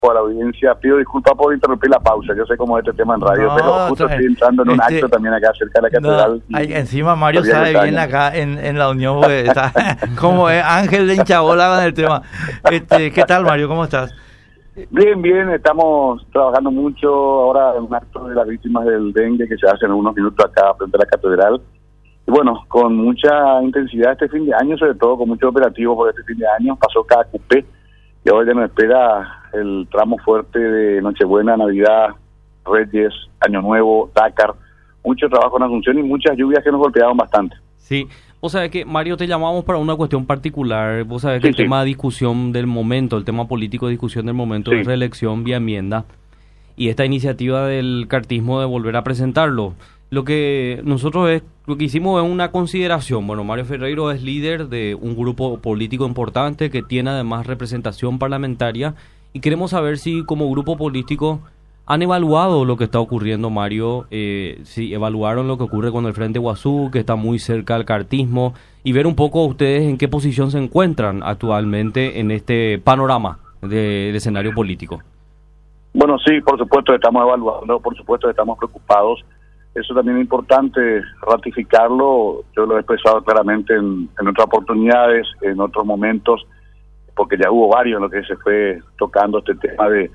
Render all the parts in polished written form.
a la audiencia. Pido disculpas por interrumpir la pausa. Yo sé cómo es este tema en radio, No, pero justo estoy entrando en un acto también acá cerca de la catedral. No, encima Mario sabe bien acá en la Unión, pues, está como es Ángel de Hinchabola con el tema. ¿Qué tal, Mario? ¿Cómo estás? Bien, estamos trabajando mucho ahora en un acto de las víctimas del dengue que se hace en unos minutos acá frente a la catedral. Y bueno, con mucha intensidad este fin de año, sobre todo con muchos operativos por este fin de año. Pasó cada cupé y ahora ya nos espera el tramo fuerte de Nochebuena, Navidad, Reyes, Año Nuevo, Dakar. Mucho trabajo en Asunción y muchas lluvias que nos golpearon bastante. Sí, vos sabés que, Mario, te llamamos para una cuestión particular. Vos sabés que el tema de discusión del momento, el tema político de discusión del momento es reelección vía enmienda. Y esta iniciativa del cartismo de volver a presentarlo. Lo que hicimos es una consideración. Bueno, Mario Ferreiro es líder de un grupo político importante que tiene además representación parlamentaria y queremos saber si como grupo político han evaluado lo que está ocurriendo, Mario, si evaluaron lo que ocurre con el Frente Guazú, que está muy cerca del cartismo, y ver un poco ustedes en qué posición se encuentran actualmente en este panorama del escenario político. Bueno, sí, por supuesto estamos evaluando, por supuesto estamos preocupados. Eso también es importante ratificarlo. Yo lo he expresado claramente en otras oportunidades, en otros momentos, porque ya hubo varios en lo que se fue tocando este tema de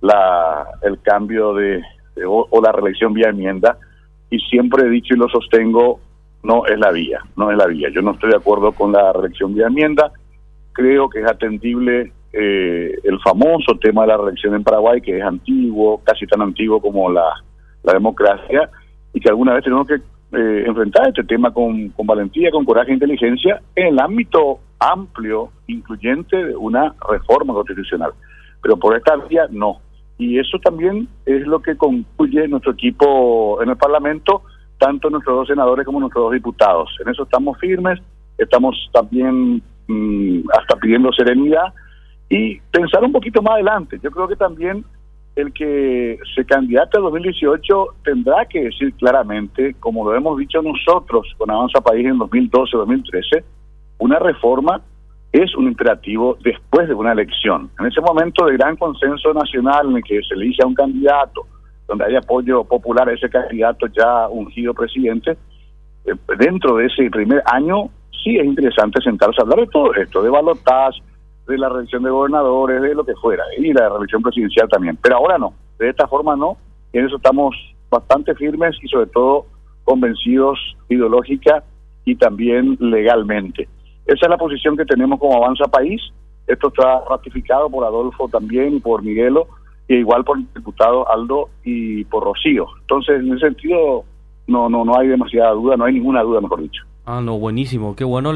el cambio o la reelección vía enmienda, y siempre he dicho y lo sostengo, no es la vía. Yo no estoy de acuerdo con la reelección vía enmienda. Creo que es atendible el famoso tema de la reelección en Paraguay, que es antiguo, casi tan antiguo como la democracia, y que alguna vez tenemos que enfrentar este tema con valentía, con coraje e inteligencia en el ámbito amplio, incluyente de una reforma constitucional. Pero por esta vía no. Y eso también es lo que concluye nuestro equipo en el Parlamento, tanto nuestros dos senadores como nuestros dos diputados. En eso estamos firmes, estamos también hasta pidiendo serenidad y pensar un poquito más adelante. Yo creo que también el que se candidate a 2018 tendrá que decir claramente, como lo hemos dicho nosotros con Avanza País en 2012-2013, una reforma es un imperativo después de una elección. En ese momento de gran consenso nacional en el que se elige a un candidato, donde hay apoyo popular a ese candidato ya ungido presidente, dentro de ese primer año sí es interesante sentarse a hablar de todo esto, de balotaje, de la reelección de gobernadores, de lo que fuera, y la reelección presidencial también. Pero ahora no, de esta forma no, y en eso estamos bastante firmes y sobre todo convencidos ideológica y también legalmente. Esa es la posición que tenemos como Avanza País. Esto está ratificado por Adolfo también y por Miguelo, y igual por el diputado Aldo y por Rocío. Entonces, en ese sentido, no hay demasiada duda, no hay ninguna duda, mejor dicho. No, buenísimo. Qué bueno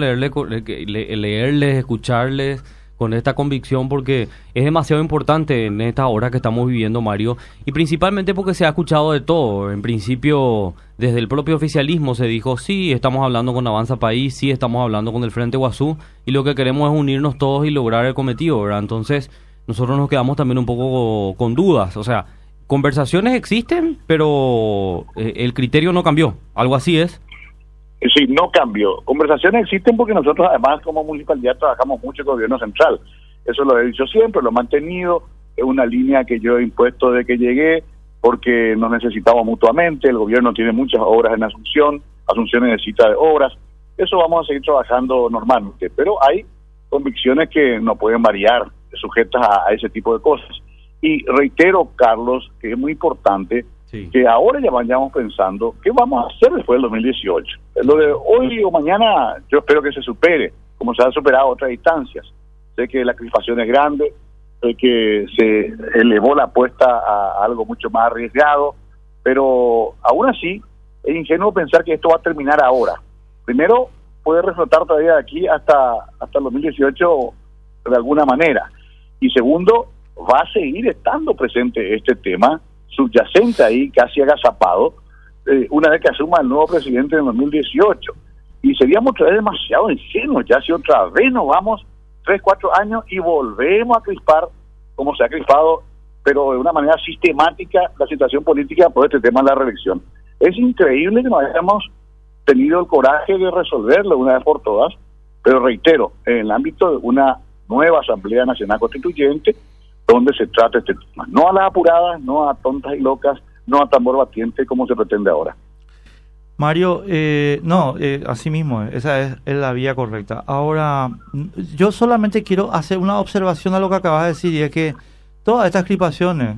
leerles, escucharles con esta convicción, porque es demasiado importante en esta hora que estamos viviendo, Mario, y principalmente porque se ha escuchado de todo. En principio, desde el propio oficialismo se dijo, sí, estamos hablando con Avanza País, sí, estamos hablando con el Frente Guazú, y lo que queremos es unirnos todos y lograr el cometido, ¿verdad? Entonces, nosotros nos quedamos también un poco con dudas. O sea, conversaciones existen, pero el criterio no cambió. Algo así es. Sí, no cambió. Conversaciones existen porque nosotros además como municipalidad trabajamos mucho con el gobierno central. Eso lo he dicho siempre, lo he mantenido. Es una línea que yo he impuesto desde que llegué porque nos necesitamos mutuamente. El gobierno tiene muchas obras en Asunción necesita de obras. Eso vamos a seguir trabajando normalmente. Pero hay convicciones que no pueden variar, sujetas a ese tipo de cosas. Y reitero, Carlos, que es muy importante que ahora ya vayamos pensando qué vamos a hacer después del 2018. Lo de hoy o mañana yo espero que se supere, como se han superado otras instancias. Sé que la crispación es grande, sé que se elevó la apuesta a algo mucho más arriesgado, pero aún así es ingenuo pensar que esto va a terminar ahora. Primero, puede reflotar todavía de aquí hasta el 2018 de alguna manera. Y segundo, va a seguir estando presente este tema, subyacente ahí, casi agazapado, una vez que asuma el nuevo presidente en 2018. Y seríamos otra vez demasiado ingenuos, ya si otra vez nos vamos 3-4 años y volvemos a crispar, como se ha crispado, pero de una manera sistemática, la situación política por este tema de la reelección. Es increíble que no hayamos tenido el coraje de resolverlo una vez por todas, pero reitero, en el ámbito de una nueva Asamblea Nacional Constituyente, donde se trata este tema. No a las apuradas, no a tontas y locas, no a tambor batiente como se pretende ahora. Mario, así mismo, esa es la vía correcta. Ahora, yo solamente quiero hacer una observación a lo que acabas de decir, y es que todas estas crispaciones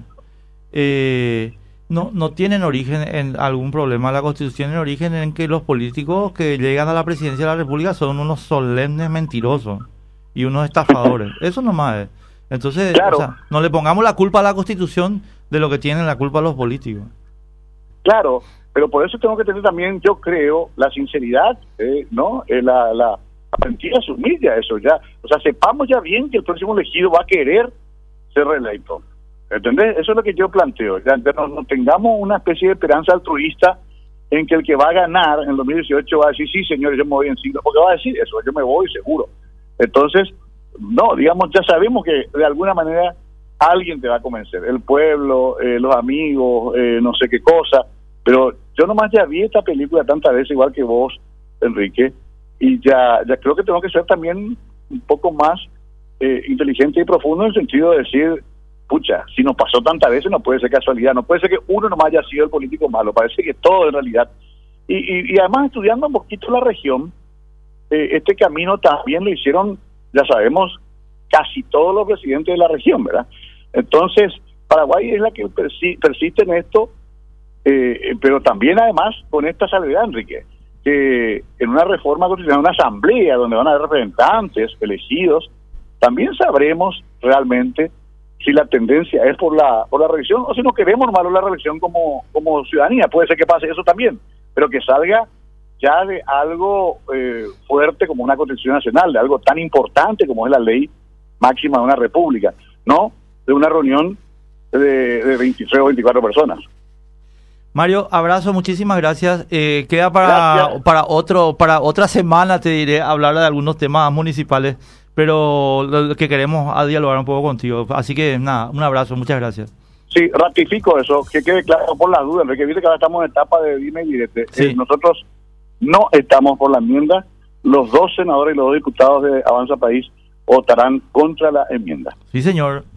no tienen origen en algún problema. La Constitución tiene origen en que los políticos que llegan a la presidencia de la República son unos solemnes mentirosos y unos estafadores. Eso nomás es. Entonces, claro, no le pongamos la culpa a la Constitución de lo que tienen la culpa los políticos. Claro, pero por eso tengo que tener también, yo creo, la sinceridad, ¿no? La mentira se humilla, eso ya. O sea, sepamos ya bien que el próximo elegido va a querer ser reelecto. ¿Entendés? Eso es lo que yo planteo. Ya no tengamos una especie de esperanza altruista en que el que va a ganar en 2018 va a decir, sí, señores, yo me voy en 5, porque va a decir eso, yo me voy seguro. Entonces, no, digamos, ya sabemos que de alguna manera alguien te va a convencer, el pueblo, los amigos, no sé qué cosa, pero yo nomás ya vi esta película tantas veces, igual que vos, Enrique, y ya creo que tengo que ser también un poco más inteligente y profundo en el sentido de decir, pucha, si nos pasó tantas veces no puede ser casualidad, no puede ser que uno nomás haya sido el político malo, parece que todo en realidad. Y además estudiando un poquito la región, este camino también lo hicieron, ya sabemos, casi todos los presidentes de la región, ¿verdad? Entonces, Paraguay es la que persiste en esto, pero también además con esta salvedad, Enrique, que en una reforma constitucional, una asamblea donde van a haber representantes elegidos, también sabremos realmente si la tendencia es por la reelección o si no queremos nomás la reelección como ciudadanía. Puede ser que pase eso también, pero que salga ya de algo fuerte como una Constitución Nacional, de algo tan importante como es la ley máxima de una república, no de una reunión de 23 o 24 personas. Mario, abrazo, muchísimas gracias. Queda para otra semana, te diré, hablar de algunos temas municipales, pero lo que queremos a dialogar un poco contigo. Así que nada, un abrazo, muchas gracias. Sí, ratifico eso, que quede claro por las dudas, Enrique, viste que ahora estamos en etapa de dime y direte. Sí. Nosotros no estamos por la enmienda, los 2 senadores y los 2 diputados de Avanza País votarán contra la enmienda. Sí, señor.